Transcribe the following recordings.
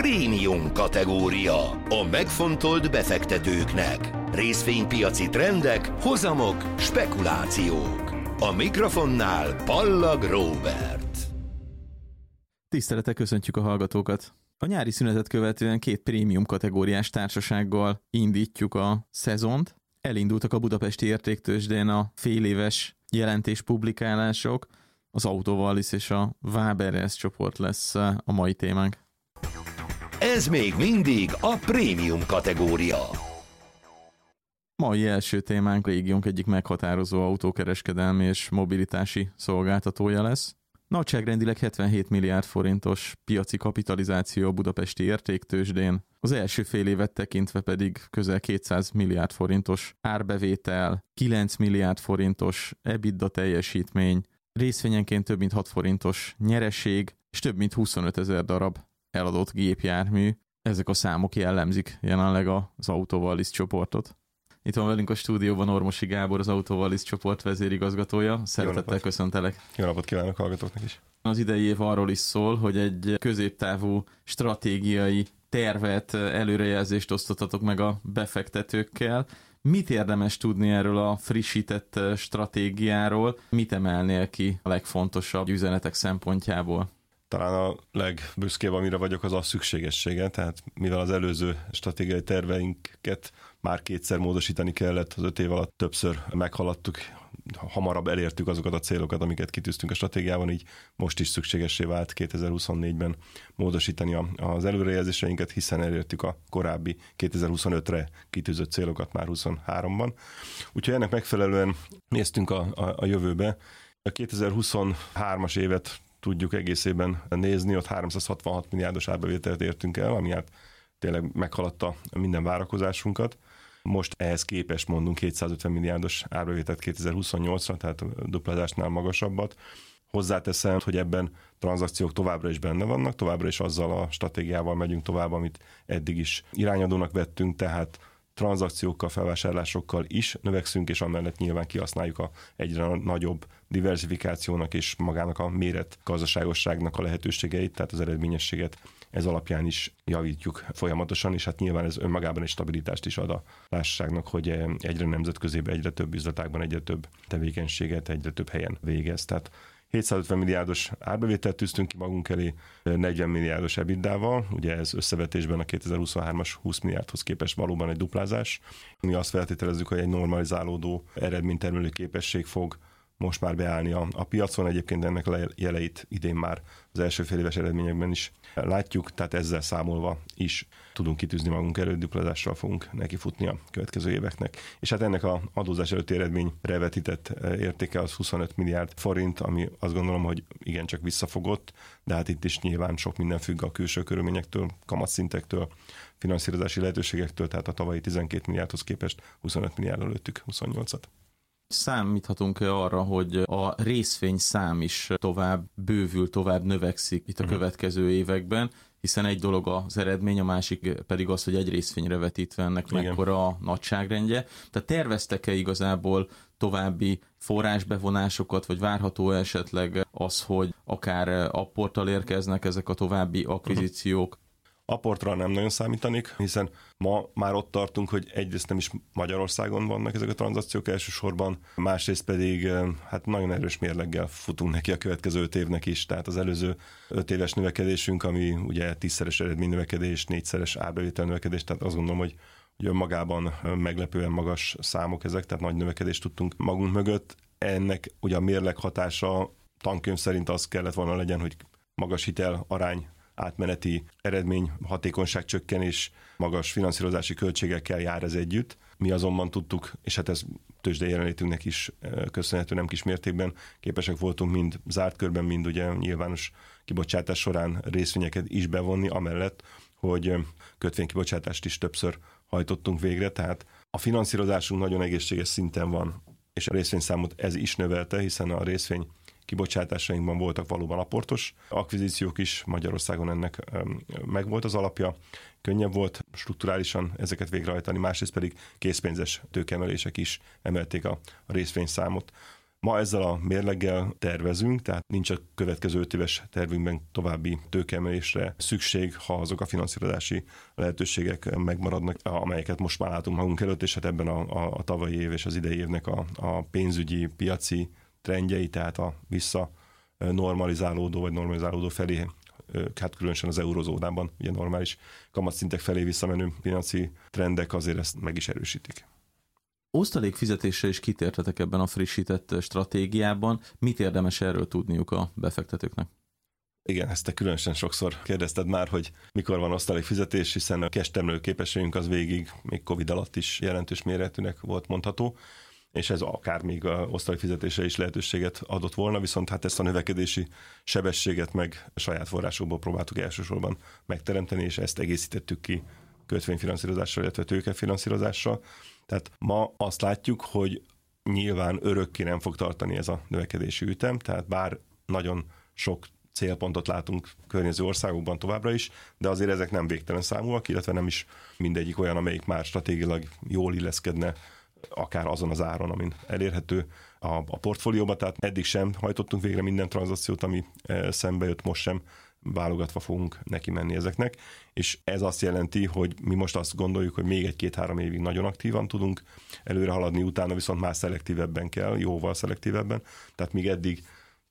prémium kategória. A megfontolt befektetőknek. Részvénypiaci trendek, hozamok, spekulációk. A mikrofonnál Pallag Róbert. Tisztelettel köszöntjük a hallgatókat! A nyári szünetet követően 2 prémium kategóriás társasággal indítjuk a szezont. Elindultak a budapesti értéktőzsdén a féléves jelentés publikálások. Az Autovalis és a Waberers csoport lesz a mai témánk. Ez még mindig a prémium kategória. Mai első témánk a régiónk egyik meghatározó autókereskedelmi és mobilitási szolgáltatója lesz. Nagyságrendileg 77 milliárd forintos piaci kapitalizáció a budapesti értéktőzsdén, az első fél évet tekintve pedig közel 200 milliárd forintos árbevétel, 9 milliárd forintos EBITDA teljesítmény, részvényenként több mint 6 forintos nyereség, és több mint 25 000 darab eladott gépjármű. Ezek a számok jellemzik jelenleg az Autovalis csoportot. Itt van velünk a stúdióban Ormosi Gábor, az Autovalis csoport vezérigazgatója. Szeretettel köszöntelek. Jó napot kívánok hallgatóknak is. Az idei év arról is szól, hogy egy középtávú stratégiai tervet, előrejelzést osztottatok meg a befektetőkkel. Mit érdemes tudni erről a frissített stratégiáról? Mit emelnél ki a legfontosabb üzenetek szempontjából? Talán a legbüszkébb, amire vagyok, az a szükségessége, tehát mivel az előző stratégiai terveinket már 2-szer módosítani kellett, az 5 év alatt többször meghaladtuk, hamarabb elértük azokat a célokat, amiket kitűztünk a stratégiában, így most is szükségessé vált 2024-ben módosítani az előrejelzéseinket, hiszen elértük a korábbi 2025-re kitűzött célokat már 23-ban. Úgyhogy ennek megfelelően néztünk a jövőbe. A 2023-as évet tudjuk egészében nézni, ott 366 milliárdos árbevételt értünk el, ami hát tényleg meghaladta minden várakozásunkat. Most ehhez képest mondunk 250 milliárdos árbevételt 2028-ra, tehát a duplázásnál magasabbat. Hozzáteszem, hogy ebben tranzakciók továbbra is benne vannak, továbbra is azzal a stratégiával megyünk tovább, amit eddig is irányadónak vettünk, tehát tranzakciókkal, felvásárlásokkal is növekszünk, és amellett nyilván kihasználjuk a egyre nagyobb diversifikációnak és magának a méret gazdaságosságnak a lehetőségeit, tehát az eredményességet ez alapján is javítjuk folyamatosan, és hát nyilván ez önmagában egy stabilitást is ad a társaságnak, hogy egyre nemzetközibb, egyre több üzletágban, egyre több tevékenységet, egyre több helyen végez. Tehát 750 milliárdos árbevételt tűztünk ki magunk elé, 40 milliárdos EBITDA-val, ugye ez összevetésben a 2023-as 20 milliárdhoz képest valóban egy duplázás. Mi azt feltételezzük, hogy egy normalizálódó eredménytermelő képesség fog most már beállni a piacon. Egyébként ennek jeleit idén már az első fél éves eredményekben is látjuk, tehát ezzel számolva is tudunk kitűzni magunk elő, duplázással fogunk nekifutni a következő éveknek. És hát ennek a adózás előtti eredményre vetített értéke az 25 milliárd forint, ami azt gondolom, hogy igencsak visszafogott, de hát itt is nyilván sok minden függ a külső körülményektől, kamatszintektől, finanszírozási lehetőségektől, tehát a tavalyi 12 milliárdhoz képest 25 milliárd lőttük 28-at. Számíthatunk-e arra, hogy a részvényszám is tovább bővül, tovább növekszik itt a következő években, hiszen egy dolog az eredmény, a másik pedig az, hogy egy részvényre vetítve ennek mekkora a nagyságrendje. Tehát terveztek-e igazából további forrásbevonásokat, vagy várható esetleg az, hogy akár apporttal érkeznek ezek a további akvizíciók? Apportra nem nagyon számítanik, hiszen ma már ott tartunk, hogy egyrészt nem is Magyarországon vannak ezek a tranzakciók elsősorban, másrészt pedig hát nagyon erős mérleggel futunk neki a következő 5 évnek is, tehát az előző 5 éves növekedésünk, ami ugye 10-szeres eredménynövekedés, 4-szeres árbevétel növekedés, tehát azt gondolom, hogy önmagában meglepően magas számok ezek, tehát nagy növekedést tudtunk magunk mögött. Ennek ugye a mérleg hatása tankönyv szerint az kellett volna legyen, hogy magas hitel arány, átmeneti eredmény, hatékonyság csökkenés, magas finanszírozási költségekkel jár ez együtt. Mi azonban tudtuk, és hát ez tőzsdei jelenlétünknek is köszönhető nem kis mértékben, képesek voltunk mind zárt körben, mind ugye nyilvános kibocsátás során részvényeket is bevonni, amellett, hogy kötvénykibocsátást is többször hajtottunk végre, tehát a finanszírozásunk nagyon egészséges szinten van, és a részvényszámot ez is növelte, hiszen a részvény kibocsátásainkban voltak valóban aportos akvizíciók is, Magyarországon ennek megvolt az alapja, könnyebb volt strukturálisan ezeket végrehajtani, másrészt pedig készpénzes tőkeemelések is emelték a részvényszámot. Ma ezzel a mérleggel tervezünk, tehát nincs a következő 5 éves tervünkben további tőkeemelésre szükség, ha azok a finanszírozási lehetőségek megmaradnak, amelyeket most már látunk magunk előtt, és hát ebben a tavalyi év és az idei évnek a pénzügyi, piaci trendjei, tehát a normalizálódó felé, hát különösen az eurozónában ugye normális kamatszintek felé visszamenő piaci trendek azért ezt meg is erősítik. Osztalékfizetésre is kitértetek ebben a frissített stratégiában. Mit érdemes erről tudniuk a befektetőknek? Igen, ezt te különösen sokszor kérdezted már, hogy mikor van osztalékfizetés, hiszen a cash-termelő képességünk az végig, még Covid alatt is jelentős méretűnek volt mondható, és ez akár még osztalékfizetésre is lehetőséget adott volna, viszont hát ezt a növekedési sebességet meg saját forrásokból próbáltuk elsősorban megteremteni, és ezt egészítettük ki kötvényfinanszírozással, illetve tőkefinanszírozással. Tehát ma azt látjuk, hogy nyilván örökké nem fog tartani ez a növekedési ütem, tehát bár nagyon sok célpontot látunk környező országokban továbbra is, de azért ezek nem végtelen számúak, illetve nem is mindegyik olyan, amelyik már stratégiailag jól illeszkedne akár azon az áron, amin elérhető a portfólióba, tehát eddig sem hajtottunk végre minden tranzakciót, ami szembe jött, most sem válogatva fogunk neki menni ezeknek, és ez azt jelenti, hogy mi most azt gondoljuk, hogy még 1-2-3 évig nagyon aktívan tudunk előre haladni, utána viszont már szelektívebben kell, jóval szelektívebben, tehát még eddig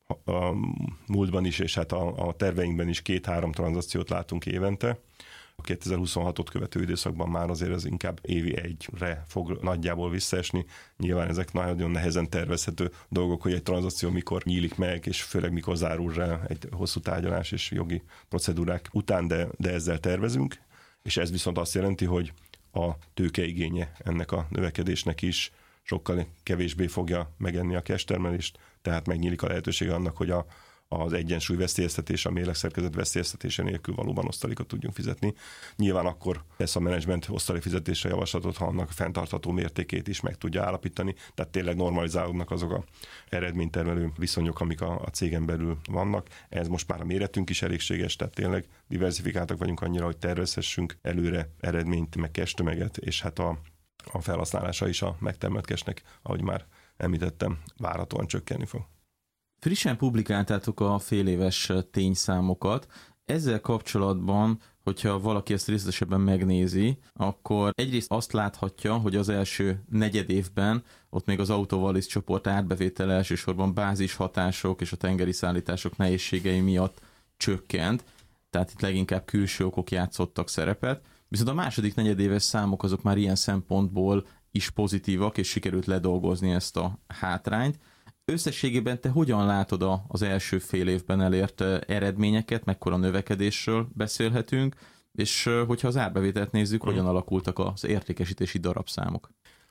a múltban is, és hát a terveinkben is 2-3 tranzakciót látunk évente. A 2026-ot követő időszakban már azért ez inkább évi 1-re fog nagyjából visszaesni. Nyilván ezek nagyon nehezen tervezhető dolgok, hogy egy tranzakció mikor nyílik meg, és főleg mikor zárul rá egy hosszú tárgyalás és jogi procedúrák után, de ezzel tervezünk, és ez viszont azt jelenti, hogy a tőkeigénye ennek a növekedésnek is sokkal kevésbé fogja megenni a cash termelést, tehát megnyílik a lehetősége annak, hogy az egyensúly veszélyeztetés, a mérlegszerkezet veszélyeztetése nélkül valóban osztalékot tudjunk fizetni. Nyilván akkor tesz a menedzsment osztalékfizetésre javaslatot, ha annak fenntartható mértékét is meg tudja állapítani, tehát tényleg normalizálódnak azok a eredménytermelő viszonyok, amik a cégen belül vannak. Ez most már a méretünk is elégséges, tehát tényleg diversifikáltak vagyunk annyira, hogy tervezhessünk előre eredményt, meg cash tömeget, és hát a felhasználása is a megtermelt cashnek, ahogy már említettem, várhatóan csökkenni fog. Frissen publikáltátok a féléves tényszámokat. Ezzel kapcsolatban, hogyha valaki ezt részletesebben megnézi, akkor egyrészt azt láthatja, hogy az első negyedévben ott még az Autovalis csoport árbevétele elsősorban bázishatások és a tengeri szállítások nehézségei miatt csökkent, tehát itt leginkább külső okok játszottak szerepet. Viszont a második negyedéves számok azok már ilyen szempontból is pozitívak, és sikerült ledolgozni ezt a hátrányt. Összességében te hogyan látod az első fél évben elért eredményeket, mekkora növekedésről beszélhetünk, és hogyha az árbevételt nézzük, hogyan alakultak az értékesítési darabszámok?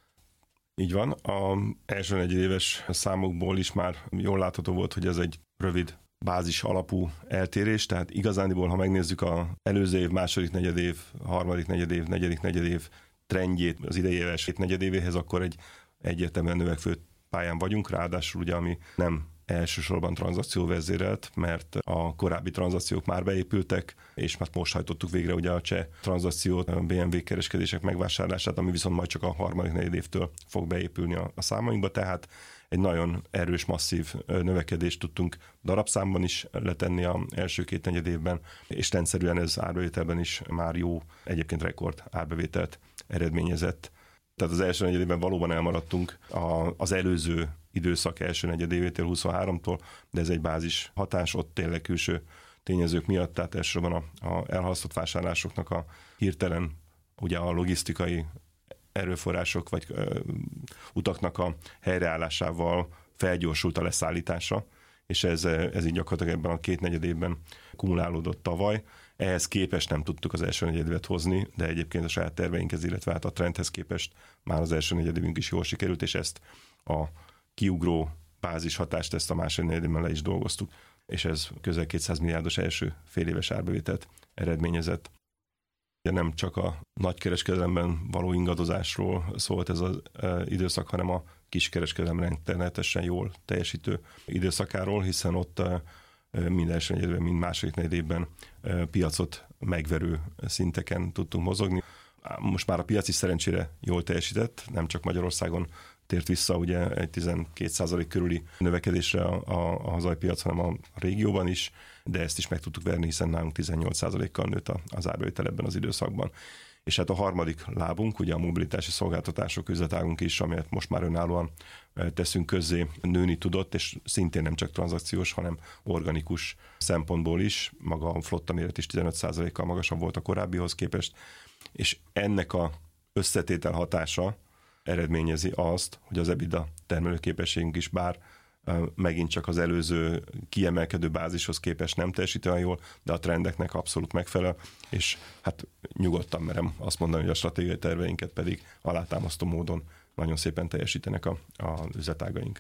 Így van, az első negyedéves számokból is már jól látható volt, hogy ez egy rövid bázis alapú eltérés, tehát igazándiból, ha megnézzük az előző év, második negyedév, harmadik negyedév, negyedik negyedév trendjét az idei éves negyedévéhez, akkor egy egyértelműen növekvő pályán vagyunk, ráadásul ugye, ami nem elsősorban tranzakcióvezérelt, mert a korábbi tranzakciók már beépültek, és már most hajtottuk végre ugye a cseh tranzakciót, a BMW kereskedések megvásárlását, ami viszont majd csak a harmadik negyedévtől fog beépülni a számainkba, tehát egy nagyon erős, masszív növekedést tudtunk darabszámban is letenni az első 2 negyedévben, és rendszerűen ez árbevételben is már jó, egyébként rekord árbevételt eredményezett. Tehát az első negyedében valóban elmaradtunk az előző időszak első negyedévétől 23-tól, de ez egy bázis hatás, ott tényleg külső tényezők miatt, tehát elsősorban a elhalasztott vásárlásoknak a hirtelen, ugye a logisztikai erőforrások vagy utaknak a helyreállásával felgyorsult a leszállítása, és ez így gyakorlatilag ebben a 2 negyedében kumulálódott tavaly. Ehhez képest nem tudtuk az első negyedévet hozni, de egyébként a saját terveinkhez, illetve hát a trendhez képest már az első negyedévünk is jól sikerült, és ezt a kiugró bázis hatást ezt a második negyedében le is dolgoztuk, és ez közel 200 milliárdos első féléves árbevételt eredményezett. Nem csak a nagykereskedelemben való ingadozásról szólt ez az időszak, hanem a kiskereskedelem rettenetesen jól teljesítő időszakáról, hiszen ott mind első negyedében, mind második negyedében piacot megverő szinteken tudtunk mozogni. most már a piac is szerencsére jól teljesített, nem csak Magyarországon tért vissza ugye egy 12% körüli növekedésre a hazai piac, hanem a régióban is, de ezt is meg tudtuk verni, hiszen nálunk 18%-kal nőtt az árbevétel ebben az időszakban. És hát a harmadik lábunk, ugye a mobilitási szolgáltatások üzletágunk is, amelyet most már önállóan teszünk közzé, nőni tudott, és szintén nem csak tranzakciós, hanem organikus szempontból is. Maga a flotta méret is 15%-kal magasabb volt a korábbihoz képest, és ennek a összetétel hatása eredményezi azt, hogy az EBITDA termelőképességünk is bár megint csak az előző kiemelkedő bázishoz képest nem teljesít olyan jól, de a trendeknek abszolút megfelel, és hát nyugodtan merem azt mondani, hogy a stratégiai terveinket pedig alátámasztó módon nagyon szépen teljesítenek az üzletágaink.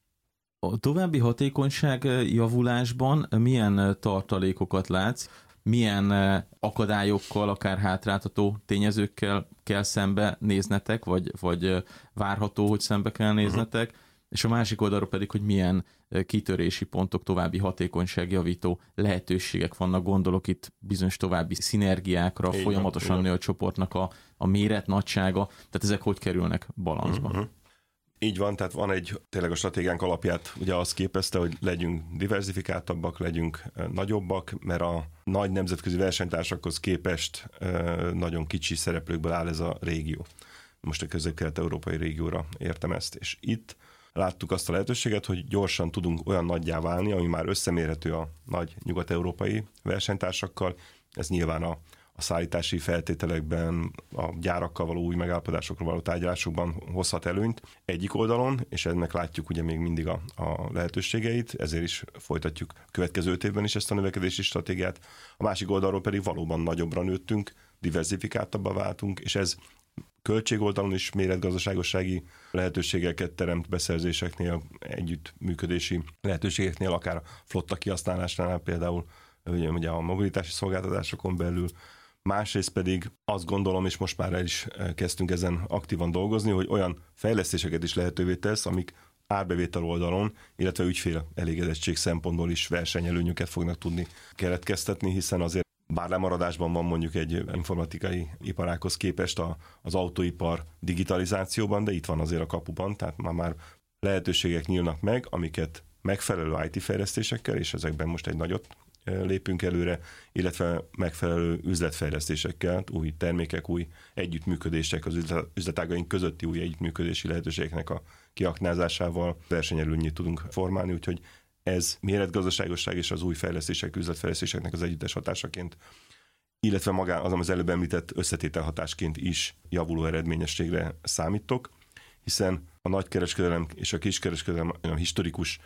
A további hatékonyság javulásban milyen tartalékokat látsz, milyen akadályokkal, akár hátráltató tényezőkkel kell szembe néznetek, vagy várható, hogy szembe kell néznetek, és a másik oldalról pedig, hogy milyen kitörési pontok, további hatékonyságjavító lehetőségek vannak, gondolok itt bizonyos további szinergiákra, folyamatosan nő a csoportnak a méret, nagysága, tehát ezek hogy kerülnek balanszba? Így van, tehát van tényleg a stratégiánk alapját ugye azt képezte, hogy legyünk diversifikáltabbak, legyünk nagyobbak, mert a nagy nemzetközi versenytársakhoz képest nagyon kicsi szereplőkből áll ez a régió. Most a közép-kelet-európai régióra értem ezt, és itt láttuk azt a lehetőséget, hogy gyorsan tudunk olyan nagyjá válni, ami már összemérhető a nagy nyugat-európai versenytársakkal. Ez nyilván a szállítási feltételekben, a gyárakkal való új megállapodásokról való tárgyalásokban hozhat előnyt egyik oldalon, és ennek látjuk ugye még mindig a lehetőségeit, ezért is folytatjuk a következő 5 évben is ezt a növekedési stratégiát. A másik oldalról pedig valóban nagyobbra nőttünk, diversifikáltabbá váltunk, és ez költségoldalon is méretgazdaságossági lehetőségeket teremt beszerzéseknél, együttműködési lehetőségeknél, akár a flotta kihasználásnál például, ugye a mobilitási szolgáltatásokon belül. Másrészt pedig azt gondolom, és most már el is kezdtünk ezen aktívan dolgozni, hogy olyan fejlesztéseket is lehetővé tesz, amik árbevétel oldalon, illetve ügyfél elégedettség szempontból is versenyelőnyöket fognak tudni keletkeztetni, hiszen azért bár lemaradásban van mondjuk egy informatikai iparághoz képest az autóipar digitalizációban, de itt van azért a kapuban, tehát már lehetőségek nyílnak meg, amiket megfelelő IT fejlesztésekkel, és ezekben most egy nagyot lépünk előre, illetve megfelelő üzletfejlesztésekkel, új termékek, új együttműködések, az üzletágaink közötti új együttműködési lehetőségeknek a kiaknázásával versenyelőnyét tudunk formálni, úgyhogy ez méretgazdaságosság és az új fejlesztések, üzletfejlesztéseknek az együttes hatásaként, illetve magán az előbb említett összetételhatásként is javuló eredményességre számítok, hiszen a nagykereskedelem és a kiskereskedelem olyan historikus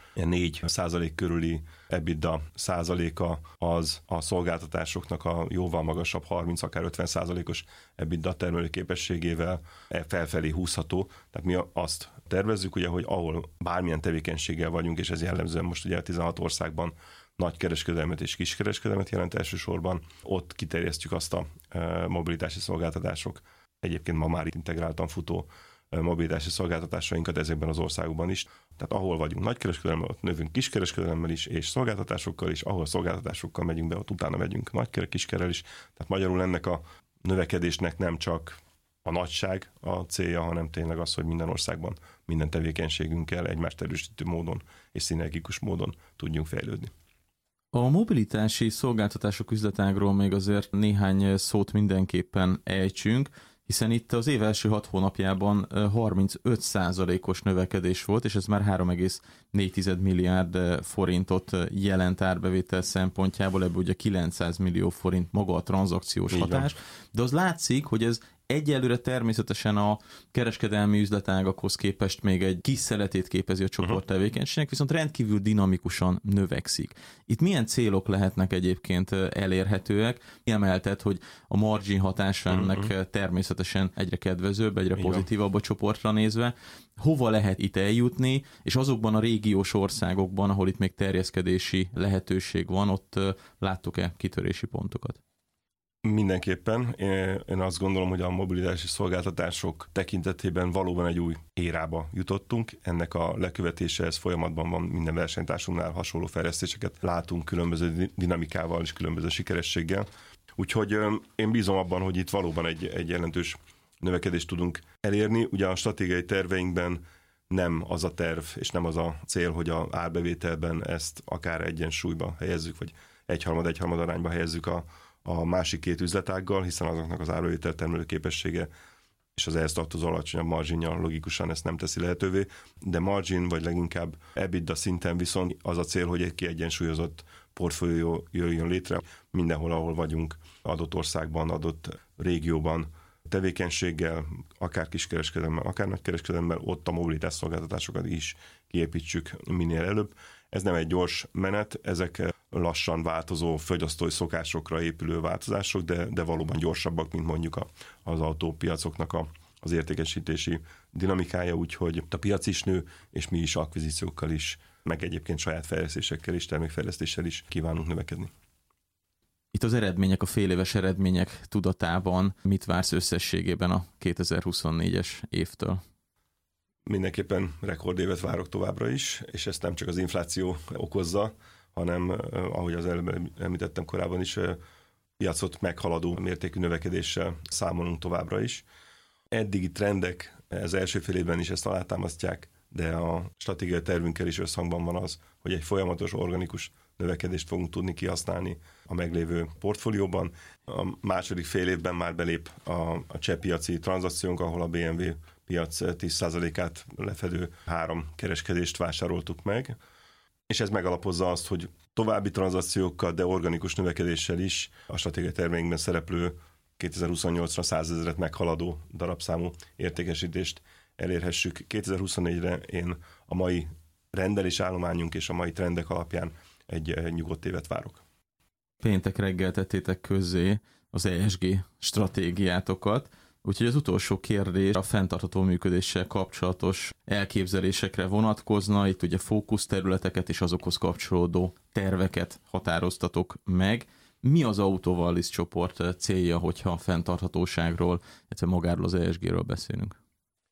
4% körüli EBITDA százaléka az a szolgáltatásoknak a jóval magasabb 30, akár 50%-os EBITDA termelőképességével felfelé húzható. Tehát mi azt tervezzük, ugye, hogy ahol bármilyen tevékenységgel vagyunk, és ez jellemzően most ugye 16 országban nagy kereskedelmet és kiskereskedelmet jelent elsősorban, ott kiterjesztjük azt a mobilitási szolgáltatások, egyébként ma már integráltan futó mobilitási szolgáltatásainkat ezekben az országokban is. Tehát ahol vagyunk nagykereskedelemmel, ott növünk kiskereskedelemmel is, és szolgáltatásokkal is, ahol szolgáltatásokkal megyünk be, ott utána megyünk kiskerrel is. Tehát magyarul ennek a növekedésnek nem csak a nagyság a célja, hanem tényleg az, hogy minden országban minden tevékenységünkkel egymást erősítő módon és szinergikus módon tudjunk fejlődni. A mobilitási szolgáltatások üzletágról még azért néhány szót mindenképpen ejtsünk, hiszen itt az év első 6 hónapjában 35%-os növekedés volt, és ez már 3,4 milliárd forintot jelent árbevétel szempontjából, ebből ugye 900 millió forint maga a tranzakciós hatás, de az látszik, hogy ez egyelőre természetesen a kereskedelmi üzletágakhoz képest még egy kis szeletét képezi a csoport tevékenységnek, viszont rendkívül dinamikusan növekszik. Itt milyen célok lehetnek egyébként elérhetőek? Emelted, hogy a margin hatása ennek természetesen egyre kedvezőbb, egyre pozitívabb a csoportra nézve. Hova lehet itt eljutni, és azokban a régiós országokban, ahol itt még terjeszkedési lehetőség van, ott láttok-e kitörési pontokat? Mindenképpen. Én azt gondolom, hogy a mobilitási szolgáltatások tekintetében valóban egy új érába jutottunk. Ennek a lekövetésehez folyamatban van minden versenytársunknál hasonló fejlesztéseket. Látunk különböző dinamikával és különböző sikerességgel. Úgyhogy én bízom abban, hogy itt valóban egy jelentős növekedést tudunk elérni. Ugye a stratégiai terveinkben nem az a terv, és nem az a cél, hogy a árbevételben ezt akár egyensúlyba helyezzük, vagy egyharmad arányba helyezzük a másik két üzletággal, hiszen azoknak az árbevétel termelő képessége és az ehhez tartozó alacsonyabb marginja logikusan ezt nem teszi lehetővé, de margin, vagy leginkább EBITDA szinten viszont az a cél, hogy egy kiegyensúlyozott portfólió jöjjön létre mindenhol, ahol vagyunk, adott országban, adott régióban, tevékenységgel, akár kiskereskedelemmel, akár nagykereskedelemmel, ott a mobilitás szolgáltatásokat is kiépítsük minél előbb. Ez nem egy gyors menet, ezek lassan változó fogyasztói szokásokra épülő változások, de valóban gyorsabbak, mint mondjuk az autópiacoknak az értékesítési dinamikája, úgyhogy a piac is nő, és mi is akvizíciókkal is, meg egyébként saját fejlesztésekkel és termékfejlesztéssel is kívánunk növekedni. Itt az eredmények, a féléves eredmények tudatában mit vársz összességében a 2024-es évtől? Mindenképpen rekordévet várok továbbra is, és ezt nem csak az infláció okozza, hanem, ahogy az előbb említettem korábban is, piacot meghaladó mértékű növekedéssel számolunk továbbra is. Eddigi trendek az első fél évben is ezt alátámasztják, de a stratégiai tervünkkel is összhangban van az, hogy egy folyamatos organikus növekedést fogunk tudni kihasználni a meglévő portfólióban. A második fél évben már belép a cseh piaci tranzakciónk, ahol a BMW piac 10%-át lefedő 3 kereskedést vásároltuk meg, és ez megalapozza azt, hogy további tranzakciókkal, de organikus növekedéssel is a stratégiai terveinkben szereplő 2028-ra 100 000-et meghaladó darabszámú értékesítést elérhessük. 2024-re én a mai rendelés állományunk és a mai trendek alapján egy nyugodt évet várok. Péntek reggel tettétek közzé az ESG stratégiátokat, úgyhogy az utolsó kérdés a fenntartható működéssel kapcsolatos elképzelésekre vonatkozna. Itt ugye fókuszterületeket és azokhoz kapcsolódó terveket határoztatok meg. Mi az Autovalis csoport célja, hogyha a fenntarthatóságról, illetve magáról az ESG-ről beszélünk?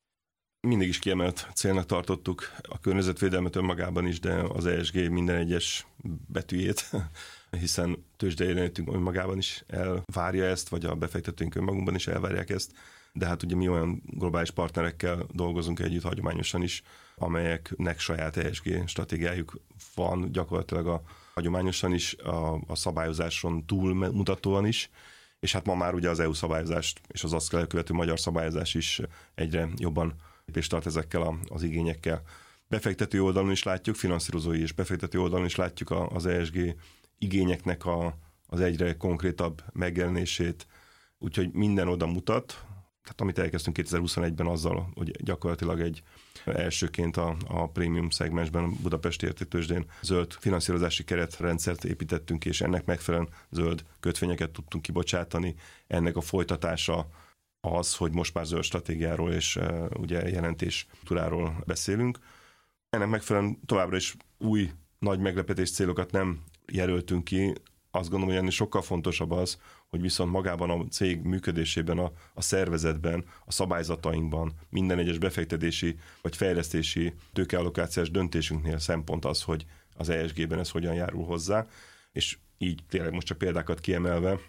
Mindig is kiemelt célnak tartottuk a környezetvédelmet önmagában is, de az ESG minden egyes betűjét, hiszen tőzsdei jelenlétünk önmagában is elvárja ezt, vagy a befektetőink önmagunkban is elvárják ezt, de hát ugye mi olyan globális partnerekkel dolgozunk együtt hagyományosan is, amelyeknek saját ESG stratégiájuk van, gyakorlatilag hagyományosan is, a szabályozáson túlmutatóan is, és hát ma már ugye az EU szabályozást és az azt követő magyar szabályozás is egyre jobban és tart ezekkel az igényekkel. Befektető oldalon is látjuk, finanszírozói és befektető oldalon is látjuk az ESG igényeknek az egyre konkrétabb megjelenését, úgyhogy minden oda mutat. Tehát amit elkezdtünk 2021-ben azzal, hogy gyakorlatilag egy elsőként a prémium szegmensben Budapesti Értéktőzsdén zöld finanszírozási keretrendszert építettünk, és ennek megfelelően zöld kötvényeket tudtunk kibocsátani. Ennek a folytatása az, hogy most már zöld stratégiáról és ugye jelentés turáról beszélünk. Ennek megfelelően továbbra is új nagy meglepetés célokat nem jelöltünk ki. Azt gondolom, hogy ennél sokkal fontosabb az, hogy viszont magában a cég működésében, a szervezetben, a szabályzatainkban, minden egyes befektetési vagy fejlesztési tőkeallokációs döntésünknél szempont az, hogy az ESG-ben ez hogyan járul hozzá, és így tényleg most csak példákat kiemelve,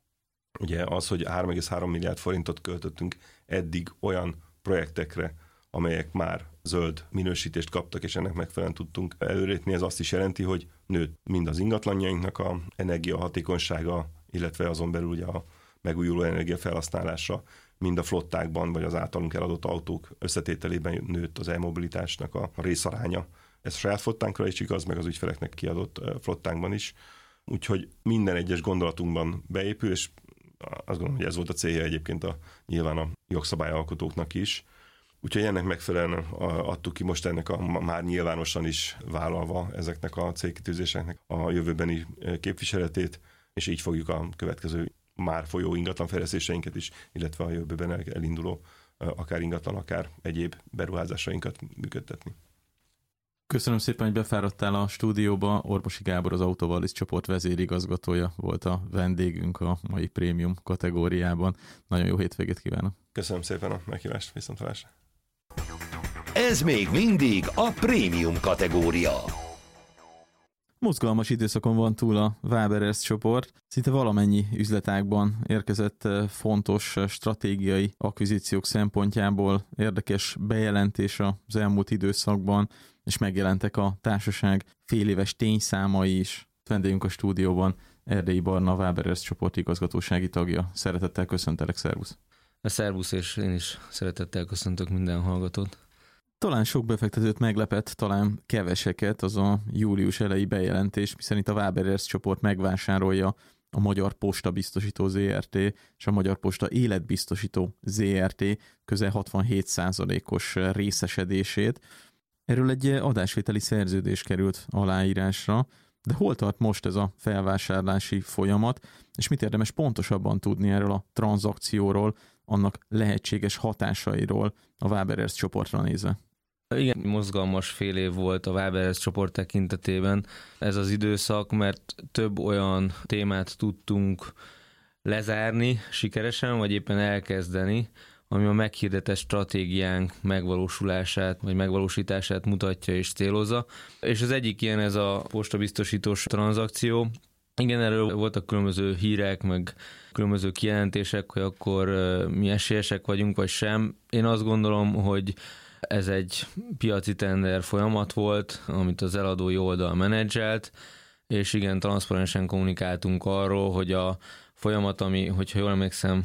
ugye az, hogy 3,3 milliárd forintot költöttünk eddig olyan projektekre, amelyek már zöld minősítést kaptak, és ennek megfelelően tudtunk előrépni, ez azt is jelenti, hogy nőtt mind az ingatlanjainknak a energiahatékonysága, illetve azon belül ugye a megújuló energia felhasználása, mind a flottákban, vagy az általunk eladott autók összetételében nőtt az e-mobilitásnak a részaránya. Ez saját flottánkra is igaz, meg az ügyfeleknek kiadott flottánkban is. Úgyhogy minden egyes gondolatunkban beépül, és azt gondolom, hogy ez volt a célja egyébként nyilván a jogszabályalkotóknak is. Úgyhogy ennek megfelelően adtuk ki most ennek már nyilvánosan is vállalva ezeknek a célkitűzéseknek a jövőbeni képviseletét, és így fogjuk a következő már folyó ingatlanfejlesztéseinket is, illetve a jövőben elinduló akár ingatlan, akár egyéb beruházásainkat működtetni. Köszönöm szépen, hogy befáradtál a stúdióba. Orvosi Gábor, az Autovalis csoport vezérigazgatója volt a vendégünk a mai prémium kategóriában. Nagyon jó hétvégét kívánok! Köszönöm szépen a meghívást, viszontlátásra! Ez még mindig a prémium kategória. Mozgalmas időszakon van túl a Waberers csoport. Szinte valamennyi üzletágban érkezett fontos stratégiai akvizíciók szempontjából érdekes bejelentés az elmúlt időszakban, és megjelentek a társaság féléves tényszámai is. Vendégünk a stúdióban Erdélyi Barna, a Waberers csoport igazgatósági tagja. Szeretettel köszöntelek, szervusz! Szervusz, és én is szeretettel köszöntök minden hallgatót. Talán sok befektetőt meglepett, talán keveseket az a július elejé bejelentés, miszerint a Waberers csoport megvásárolja a Magyar Posta Biztosító Zrt. És a Magyar Posta Életbiztosító Zrt. Közel 67%-os részesedését. Erről egy adásvételi szerződés került aláírásra, de hol tart most ez a felvásárlási folyamat, és mit érdemes pontosabban tudni erről a tranzakcióról, annak lehetséges hatásairól a Waberers csoportra nézve? Igen, mozgalmas fél év volt a Waberers csoport tekintetében ez az időszak, mert több olyan témát tudtunk lezárni sikeresen, vagy éppen elkezdeni, ami a meghirdetett stratégiánk megvalósulását, vagy megvalósítását mutatja és célozza. És az egyik ilyen ez a postabiztosítós tranzakció. Igen, erről voltak különböző hírek, meg különböző kijelentések, hogy akkor mi esélyesek vagyunk, vagy sem. Én azt gondolom, hogy ez egy piaci tender folyamat volt, amit az eladói oldal menedzselt, és igen, transzparensen kommunikáltunk arról, hogy a folyamat, ami, hogyha jól emlékszem,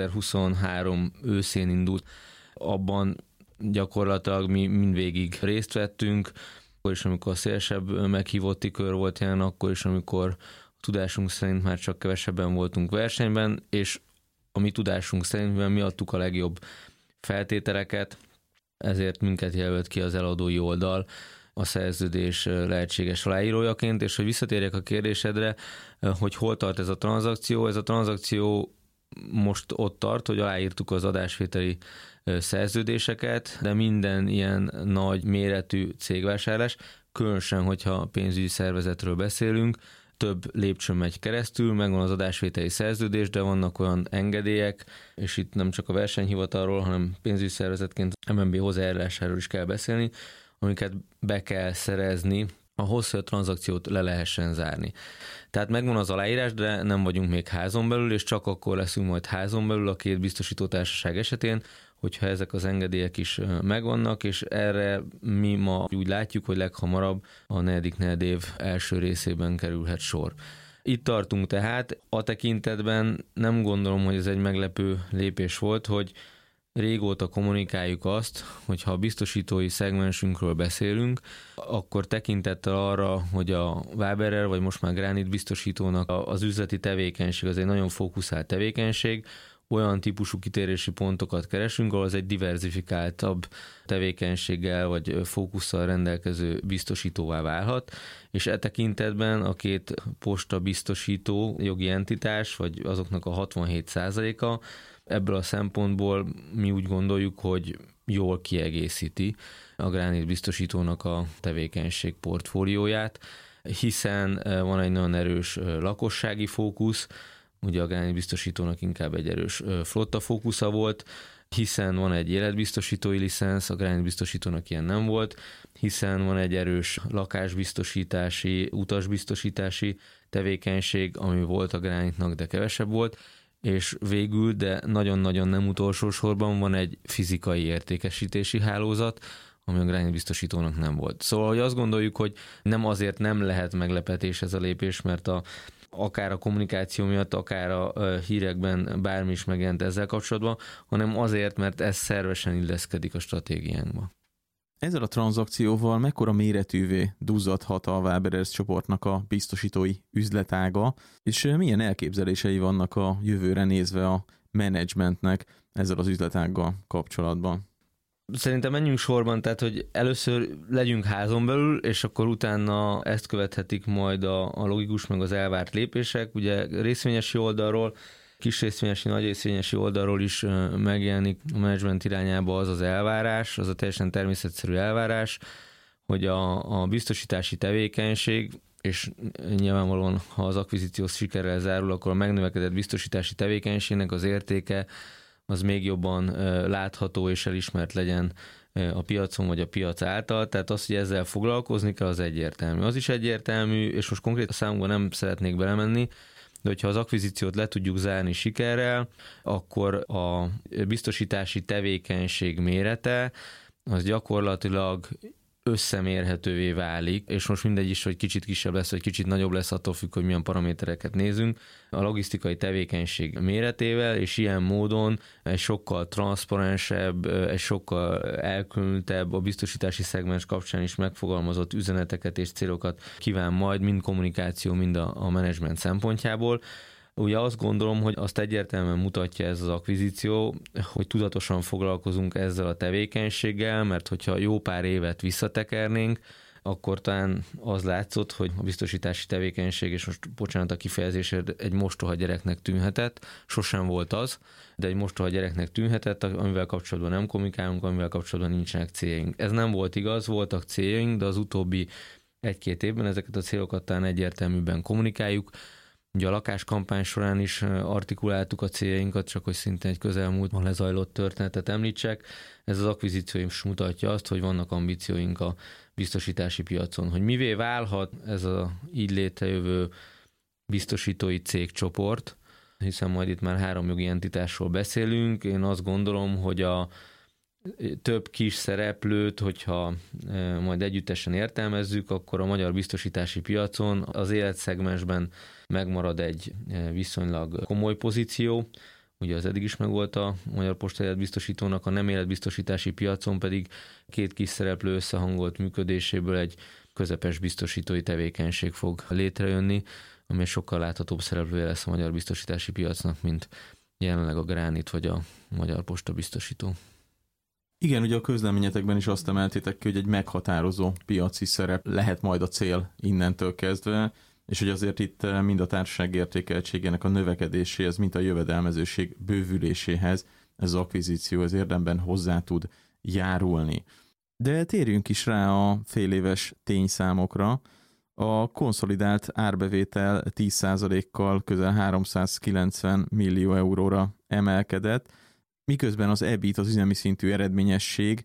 2023 őszén indult, abban gyakorlatilag mi mindvégig részt vettünk, akkor is, amikor a szélesebb meghívotti kör volt jelen, akkor is, amikor a tudásunk szerint már csak kevesebben voltunk versenyben, és a mi tudásunk szerint, mivel mi adtuk a legjobb feltételeket, ezért minket jelölt ki az eladói oldal a szerződés lehetséges aláírójaként, és hogy visszatérjek a kérdésedre, hogy hol tart ez a tranzakció. Ez a tranzakció most ott tart, hogy aláírtuk az adásvételi szerződéseket, de minden ilyen nagy méretű cégvásárlás, különösen, hogyha pénzügyi szervezetről beszélünk, több lépcsőn megy keresztül, megvan az adásvételi szerződés, de vannak olyan engedélyek, és itt nem csak a versenyhivatalról, hanem pénzügyi szervezetként MNB hozzájárulásáról is kell beszélni, amiket be kell szerezni ahhoz, hogy a tranzakciót le lehessen zárni. Tehát megvan az aláírás, de nem vagyunk még házon belül, és csak akkor leszünk majd házon belül a két biztosítótársaság esetén, hogyha ezek az engedélyek is megvannak, és erre mi ma úgy látjuk, hogy leghamarabb a negyedik negyedév első részében kerülhet sor. Itt tartunk tehát, a tekintetben nem gondolom, hogy ez egy meglepő lépés volt, hogy régóta kommunikáljuk azt, hogy ha a biztosítói szegmensünkről beszélünk, akkor tekintettel arra, hogy a Waberer, vagy most már Granit biztosítónak az üzleti tevékenység az egy nagyon fókuszált tevékenység, olyan típusú kitérési pontokat keresünk, ahol az egy diverzifikáltabb tevékenységgel vagy fókusszal rendelkező biztosítóvá válhat, és e tekintetben a két posta biztosító jogi entitás, vagy azoknak a 67%-a, ebből a szempontból mi úgy gondoljuk, hogy jól kiegészíti a Granit biztosítónak a tevékenység portfólióját, hiszen van egy nagyon erős lakossági fókusz, ugye a Granit biztosítónak inkább egy erős flotta fókusza volt, hiszen van egy életbiztosítói licensz, a Granit biztosítónak ilyen nem volt, hiszen van egy erős lakásbiztosítási, utasbiztosítási tevékenység, ami volt a Granitnak, de kevesebb volt, és végül, de nagyon-nagyon nem utolsó sorban van egy fizikai értékesítési hálózat, ami a Granit biztosítónak nem volt. Szóval, hogy azt gondoljuk, hogy nem azért nem lehet meglepetés ez a lépés, mert akár a kommunikáció miatt, akár a hírekben bármi is megjelent ezzel kapcsolatban, hanem azért, mert ez szervesen illeszkedik a stratégiánkba. Ezzel a tranzakcióval mekkora méretűvé duzzadhat a Waberers csoportnak a biztosítói üzletága, és milyen elképzelései vannak a jövőre nézve a menedzsmentnek ezzel az üzletággal kapcsolatban? Szerintem menjünk sorban, tehát hogy először legyünk házon belül, és akkor utána ezt követhetik majd a logikus meg az elvárt lépések. Ugye részvényesi oldalról, kis részvényesi, nagy részvényesi oldalról is megjelenik a menedzsment irányába az az elvárás, az a teljesen természetszerű elvárás, hogy a biztosítási tevékenység, és nyilvánvalóan, ha az akvizíció sikerrel zárul, akkor a megnövekedett biztosítási tevékenységnek az értéke az még jobban látható és elismert legyen a piacon vagy a piac által, tehát az, hogy ezzel foglalkozni kell, az egyértelmű. Az is egyértelmű, és most konkrét a számokban nem szeretnék belemenni, de hogyha az akvizíciót le tudjuk zárni sikerrel, akkor a biztosítási tevékenység mérete az gyakorlatilag összemérhetővé válik, és most mindegy is, hogy kicsit kisebb lesz, vagy kicsit nagyobb lesz, attól függ, hogy milyen paramétereket nézünk, a logisztikai tevékenység méretével, és ilyen módon egy sokkal transzparensebb, egy sokkal elkülönültebb, a biztosítási szegmens kapcsán is megfogalmazott üzeneteket és célokat kíván majd, mind kommunikáció, mind a menedzsment szempontjából. Ugye azt gondolom, hogy azt egyértelműen mutatja ez az akvizíció, hogy tudatosan foglalkozunk ezzel a tevékenységgel, mert hogyha jó pár évet visszatekernénk, akkor talán az látszott, hogy a biztosítási tevékenység, és most bocsánat a kifejezésért, egy mostoha gyereknek tűnhetett, sosem volt az, de egy mostoha gyereknek tűnhetett, amivel kapcsolatban nem kommunikálunk, amivel kapcsolatban nincsenek céljaink. Ez nem volt igaz, voltak céljaink, de az utóbbi 1-2 évben ezeket a célokat talán egyértelműbben kommunikáljuk. Ugye a lakáskampány során is artikuláltuk a céljainkat, csak hogy szintén egy közelmúltban lezajlott történetet említsek. Ez az akvizíció is mutatja azt, hogy vannak ambícióink a biztosítási piacon. Hogy mivé válhat ez a így létrejövő biztosítói cégcsoport, hiszen majd itt már 3 jogi entitásról beszélünk. Én azt gondolom, hogy a több kis szereplőt, hogyha majd együttesen értelmezzük, akkor a magyar biztosítási piacon az életszegmensben megmarad egy viszonylag komoly pozíció. Ugye az eddig is megvolt a Magyar Posta Életbiztosítónak, a nem életbiztosítási piacon pedig 2 kis szereplő összehangolt működéséből egy közepes biztosítói tevékenység fog létrejönni, ami sokkal láthatóbb szereplője lesz a magyar biztosítási piacnak, mint jelenleg a Gránit vagy a Magyar Posta Biztosító. Igen, ugye a közleményetekben is azt emeltétek ki, hogy egy meghatározó piaci szerep lehet majd a cél innentől kezdve, és hogy azért itt mind a társaság értékeltségének a növekedéséhez, mint a jövedelmezőség bővüléséhez ez az akvizíció az érdemben hozzá tud járulni. De térjünk is rá a féléves tényszámokra. A konszolidált árbevétel 10%-kal közel 390 millió euróra emelkedett, miközben az EBIT, az üzemi szintű eredményesség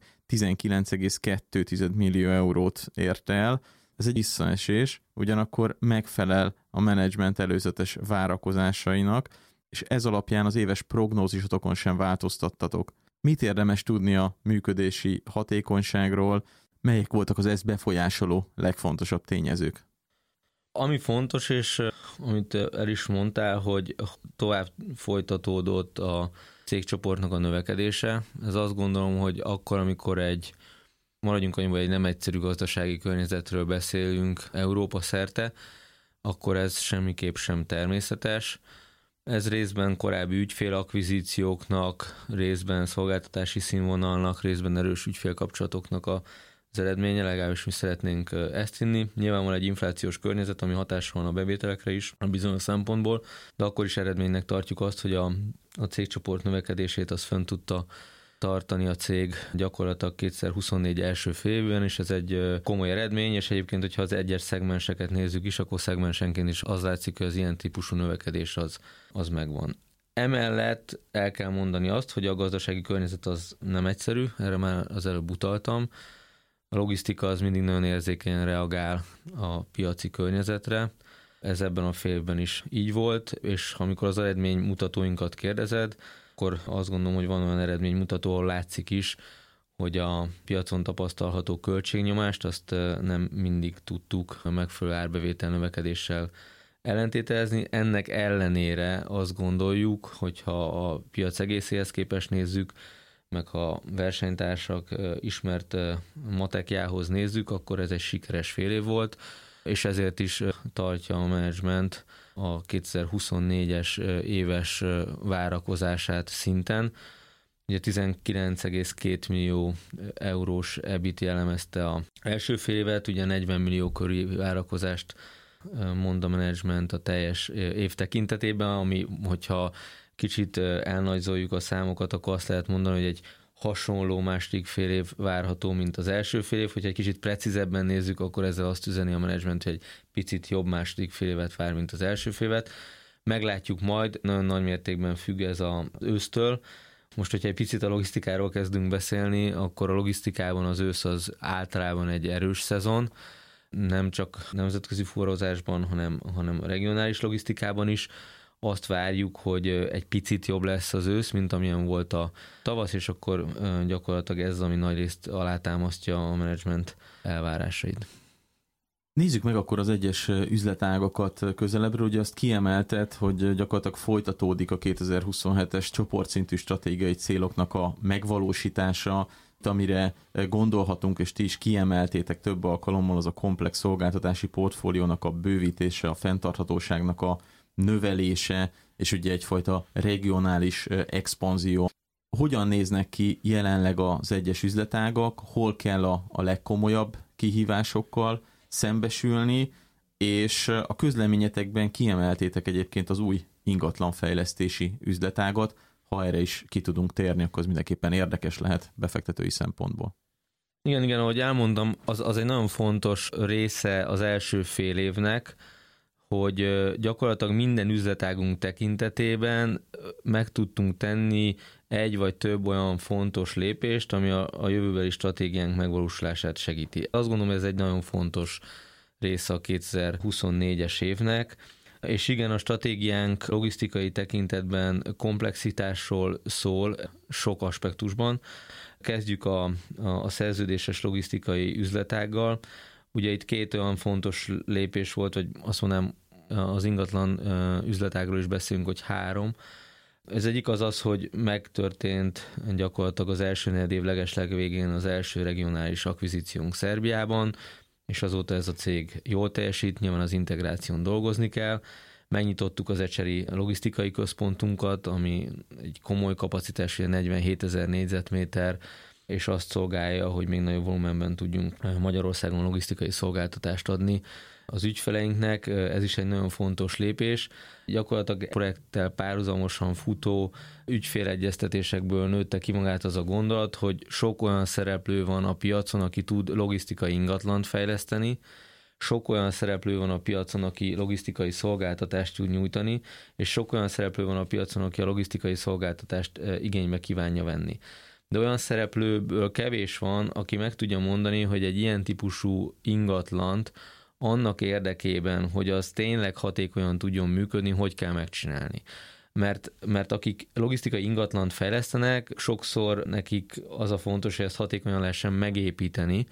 19,2 millió eurót ért el. Ez egy visszaesés, ugyanakkor megfelel a menedzsment előzetes várakozásainak, és ez alapján az éves prognózisotokon sem változtattatok. Mit érdemes tudni a működési hatékonyságról, melyek voltak az ezt befolyásoló legfontosabb tényezők? Ami fontos, és amit el is mondtál, hogy tovább folytatódott a cégcsoportnak a növekedése. Ez azt gondolom, hogy akkor, amikor maradjunk annyiban, egy nem egyszerű gazdasági környezetről beszélünk Európa szerte, akkor ez semmiképp sem természetes. Ez részben korábbi ügyfélakvizícióknak, részben szolgáltatási színvonalnak, részben erős ügyfélkapcsolatoknak az eredménye, legalábbis mi szeretnénk ezt hinni. Nyilván van egy inflációs környezet, ami hatással van a bevételekre is, a bizonyos szempontból, de akkor is eredménynek tartjuk azt, hogy a cégcsoport növekedését az fönn tudta tartani a cég gyakorlatilag 2024 első fél, és ez egy komoly eredmény, és egyébként, hogyha az egyes szegmenseket nézzük is, akkor szegmensenként is az látszik, hogy az ilyen típusú növekedés az megvan. Emellett el kell mondani azt, hogy a gazdasági környezet az nem egyszerű, erre már az előbb utaltam. A logisztika az mindig nagyon érzékenyen reagál a piaci környezetre. Ez ebben a félben is így volt, és amikor az eredménymutatóinkat kérdezed, akkor azt gondolom, hogy van olyan eredménymutató, ahol látszik is, hogy a piacon tapasztalható költségnyomást azt nem mindig tudtuk megfelelő árbevétel növekedéssel ellentételezni. Ennek ellenére azt gondoljuk, hogyha a piac egészéhez képest nézzük, meg ha versenytársak ismert matekjához nézzük, akkor ez egy sikeres fél év volt, és ezért is tartja a menedzsment a 2024-es éves várakozását szinten. Ugye 19,2 millió eurós EBIT jellemezte az első fél évet, ugye 40 millió körüli várakozást mond a menedzsment a teljes év tekintetében, ami, hogyha kicsit elnagyzoljuk a számokat, akkor azt lehet mondani, hogy egy hasonló második fél év várható, mint az első fél év. Hogyha egy kicsit precízebben nézzük, akkor ezzel azt üzeni a menedzsment, hogy egy picit jobb második fél évet vár, mint az első fél évet. Meglátjuk majd, nagyon nagy mértékben függ ez az ősztől, Most, hogyha egy picit a logisztikáról kezdünk beszélni, akkor a logisztikában az ősz az általában egy erős szezon, nem csak nemzetközi fuvarozásban, hanem a regionális logisztikában is. Azt várjuk, hogy egy picit jobb lesz az ősz, mint amilyen volt a tavasz, és akkor gyakorlatilag ez, ami nagyrészt alátámasztja a menedzsment elvárásait. Nézzük meg akkor az egyes üzletágakat közelebbről. Ugye azt kiemelted, hogy gyakorlatilag folytatódik a 2027-es csoportszintű stratégiai céloknak a megvalósítása, amire gondolhatunk, és ti is kiemeltétek több alkalommal, az a komplex szolgáltatási portfóliónak a bővítése, a fenntarthatóságnak a növelése, és ugye egyfajta regionális expanzió. Hogyan néznek ki jelenleg az egyes üzletágak, hol kell a legkomolyabb kihívásokkal szembesülni, és a közleményetekben kiemeltétek egyébként az új ingatlanfejlesztési üzletágat. Ha erre is ki tudunk térni, akkor az mindenképpen érdekes lehet befektetői szempontból. Igen, ahogy elmondtam, az egy nagyon fontos része az első fél évnek, hogy gyakorlatilag minden üzletágunk tekintetében meg tudtunk tenni egy vagy több olyan fontos lépést, ami a jövőbeli stratégiánk megvalósulását segíti. Azt gondolom, ez egy nagyon fontos része a 2024-es évnek, és igen, a stratégiánk logisztikai tekintetben komplexitásról szól sok aspektusban. Kezdjük a szerződéses logisztikai üzletággal. Ugye itt két olyan fontos lépés volt, vagy azt mondanám, az ingatlan üzletágról is beszélünk, hogy 3. Ez egyik az, hogy megtörtént gyakorlatilag az első negyedév legeslegvégén az első regionális akvizíciónk Szerbiában, és azóta ez a cég jól teljesít, nyilván az integráción dolgozni kell. Megnyitottuk az ecseri logisztikai központunkat, ami egy komoly kapacitás, 47 000 négyzetméter, és azt szolgálja, hogy még nagyobb volumenben tudjunk Magyarországon logisztikai szolgáltatást adni az ügyfeleinknek. Ez is egy nagyon fontos lépés. Gyakorlatilag projekttel párhuzamosan futó ügyfélegyeztetésekből nőtte ki magát az a gondolat, hogy sok olyan szereplő van a piacon, aki tud logisztikai ingatlant fejleszteni, sok olyan szereplő van a piacon, aki logisztikai szolgáltatást tud nyújtani, és sok olyan szereplő van a piacon, aki a logisztikai szolgáltatást igénybe kívánja venni. De olyan szereplőből kevés van, aki meg tudja mondani, hogy egy ilyen típusú ingatlant annak érdekében, hogy az tényleg hatékonyan tudjon működni, hogy kell megcsinálni. Mert akik logisztikai ingatlant fejlesztenek, sokszor nekik az a fontos, hogy ezt hatékonyan lehessen megépíteni,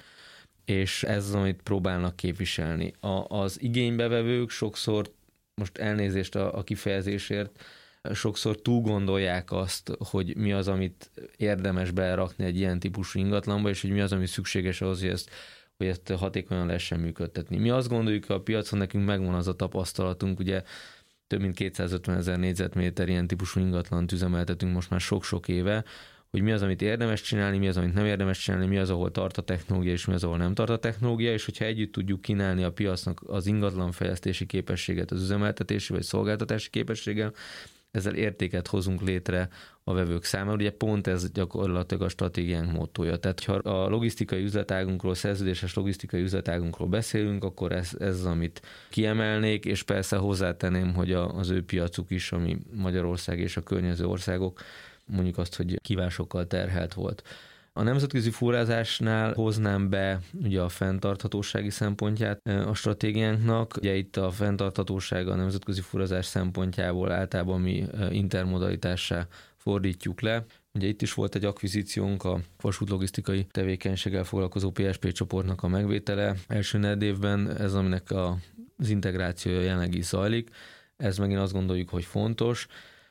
és ez az, amit próbálnak képviselni. Az igénybevevők sokszor, most elnézést a kifejezésért, sokszor túl gondolják azt, hogy mi az, amit érdemes belerakni egy ilyen típusú ingatlanba, és hogy mi az, ami szükséges ahhoz, hogy ezt hatékonyan lehessen működtetni. Mi azt gondoljuk, hogy a piacon nekünk megvan az a tapasztalatunk, ugye több mint 250 000 négyzetméter ilyen típusú ingatlant üzemeltetünk most már sok-sok éve, hogy mi az, amit érdemes csinálni, mi az, amit nem érdemes csinálni, mi az, ahol tart a technológia, és mi az, ahol nem tart a technológia, és hogyha együtt tudjuk kínálni a piacnak az ingatlanfejlesztési képességet, az üzemeltetési vagy szolgáltatási képességgel, ezzel értéket hozunk létre a vevők számára. Ugye pont ez gyakorlatilag a stratégiánk mottója. Tehát ha a logisztikai üzletágunkról, szerződéses logisztikai üzletágunkról beszélünk, akkor ez az, amit kiemelnék, és persze hozzátenném, hogy az ő piacuk is, ami Magyarország és a környező országok, mondjuk azt, hogy kívásokkal terhelt volt. A nemzetközi fuvarozásnál hoznám be ugye a fenntarthatósági szempontját a stratégiánknak. Ugye itt a fenntarthatóság a nemzetközi fuvarozás szempontjából általában mi intermodalitássá fordítjuk le. Ugye itt is volt egy akvizíciónk, a vasútlogisztikai tevékenységgel foglalkozó PSP csoportnak a megvétele. Első negyedévben ez, aminek az integrációja jelenleg is zajlik. Ez megint azt gondoljuk, hogy fontos.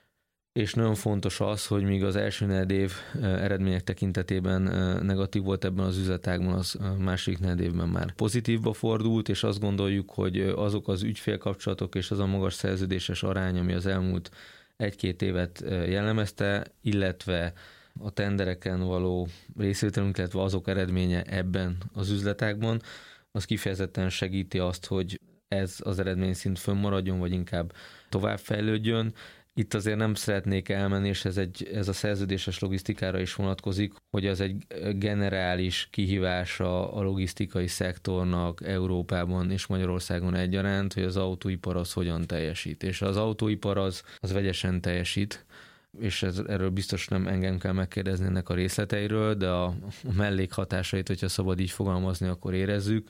És nagyon fontos az, hogy míg az első negyedév eredmények tekintetében negatív volt ebben az üzletágban, az második negyedévben már pozitívba fordult, és azt gondoljuk, hogy azok az ügyfélkapcsolatok és az a magas szerződéses arány, ami az elmúlt 1-2 évet jellemezte, illetve a tendereken való részvételünk, illetve azok eredménye ebben az üzletágban, az kifejezetten segíti azt, hogy ez az eredményszint fönnmaradjon, vagy inkább továbbfejlődjön. Itt azért nem szeretnék elmenni, és ez a szerződéses logisztikára is vonatkozik, hogy az egy generális kihívása a logisztikai szektornak Európában és Magyarországon egyaránt, hogy az autóipar az hogyan teljesít. És az autóipar az vegyesen teljesít, és erről biztos nem engem kell megkérdezni ennek a részleteiről, de a mellékhatásait, hogyha szabad így fogalmazni, akkor érezzük.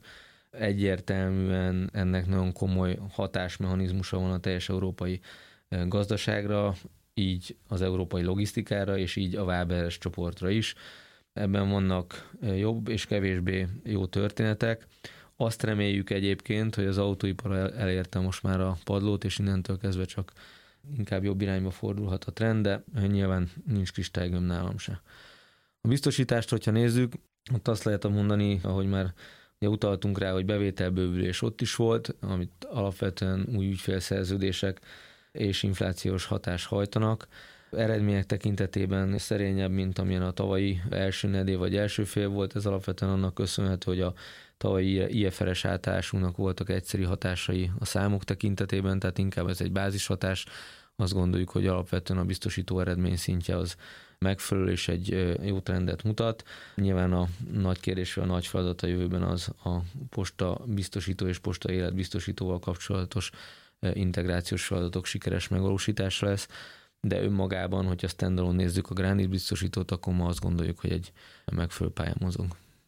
Egyértelműen ennek nagyon komoly hatásmechanizmusa van a teljes európai gazdaságra, így az európai logisztikára, és így a Waberers csoportra is. Ebben vannak jobb és kevésbé jó történetek. Azt reméljük egyébként, hogy az autóipar elérte most már a padlót, és innentől kezdve csak inkább jobb irányba fordulhat a trend, de nyilván nincs kristálygömb nálam se. A biztosítást, hogyha nézzük, ott azt lehet mondani, ahogy már utaltunk rá, hogy bevételbővülés ott is volt, amit alapvetően új ügyfélszerződések és inflációs hatás hajtanak. Eredmények tekintetében szerényebb, mint amilyen a tavalyi első negyedév vagy első fél volt, ez alapvetően annak köszönhető, hogy a tavalyi IFRS átállásunknak voltak egyszeri hatásai a számok tekintetében, tehát inkább ez egy bázishatás. Azt gondoljuk, hogy alapvetően a biztosító eredmény szintje az megfelelő és egy jó trendet mutat. Nyilván a nagy kérdés, a nagy feladat a jövőben az a posta biztosító és posta életbiztosítóval kapcsolatos integrációs feladatok sikeres megvalósítása lesz, de önmagában, hogyha standalone nézzük a Granit biztosítót, akkor ma azt gondoljuk, hogy egy megfelelő pályán mozog.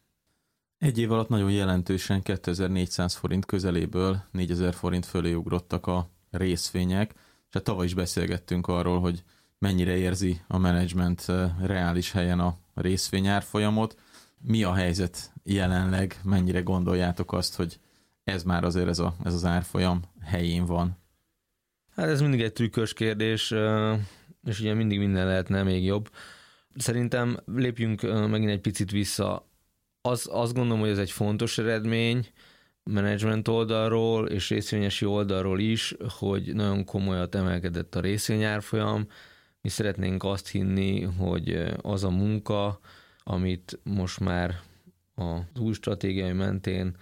Egy év alatt nagyon jelentősen 2400 forint közeléből 4000 forint fölé ugrottak a részvények, és hát tavaly is beszélgettünk arról, hogy mennyire érzi a menedzsment reális helyen a részvényárfolyamot. Mi a helyzet jelenleg? Mennyire gondoljátok azt, hogy ez már azért ez az árfolyam helyén van? Hát ez mindig egy trükkös kérdés, és ugye mindig minden lehetne még jobb. Szerintem lépjünk megint egy picit vissza. Azt gondolom, hogy ez egy fontos eredmény menedzsment oldalról és részvényesi oldalról is, hogy nagyon komolyat emelkedett a részvényárfolyam. Mi szeretnénk azt hinni, hogy az a munka, amit most már az új stratégiai mentén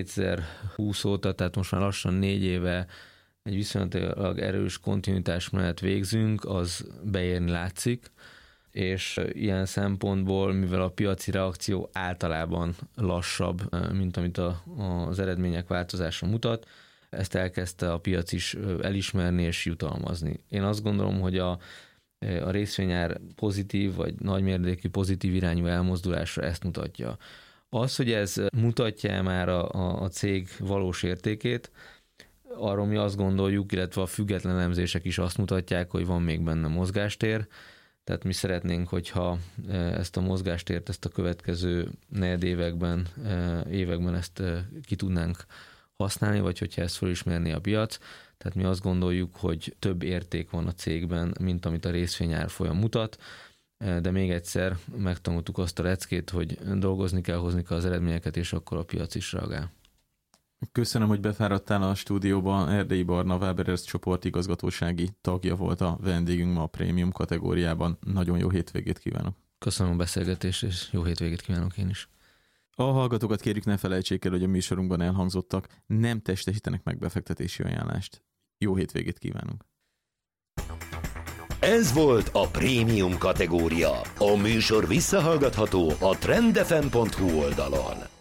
2020 óta, tehát most már lassan 4 éve egy viszonylag erős kontinuitás mellett végzünk, az beérni látszik, és ilyen szempontból, mivel a piaci reakció általában lassabb, mint amit az eredmények változása mutat, ezt elkezdte a piac is elismerni és jutalmazni. Én azt gondolom, hogy a részvényár pozitív vagy nagymértékű pozitív irányú elmozdulásra ezt mutatja. Az, hogy ez mutatja már a cég valós értékét, arról mi azt gondoljuk, illetve a független elemzések is azt mutatják, hogy van még benne mozgástér, tehát mi szeretnénk, hogyha ezt a mozgástért, ezt a következő negyedévekben, években ezt ki tudnánk használni, vagy hogyha ezt felismerné a piac. Tehát mi azt gondoljuk, hogy több érték van a cégben, mint amit a részvényárfolyam mutat, de még egyszer megtanultuk azt a leckét, hogy dolgozni kell, hozni kell az eredményeket, és akkor a piac is reagál. Köszönöm, hogy befáradtál a stúdióba. Erdélyi Barna, Waberers csoport igazgatósági tagja volt a vendégünk ma a prémium kategóriában. Nagyon jó hétvégét kívánok. Köszönöm a beszélgetést, és jó hétvégét kívánok én is. A hallgatókat kérjük, ne felejtsék el, hogy a műsorunkban elhangzottak nem testesítenek meg befektetési ajánlást. Jó hétvégét kívánunk. Ez volt a prémium kategória. A műsor visszahallgatható a trendfm.hu oldalon.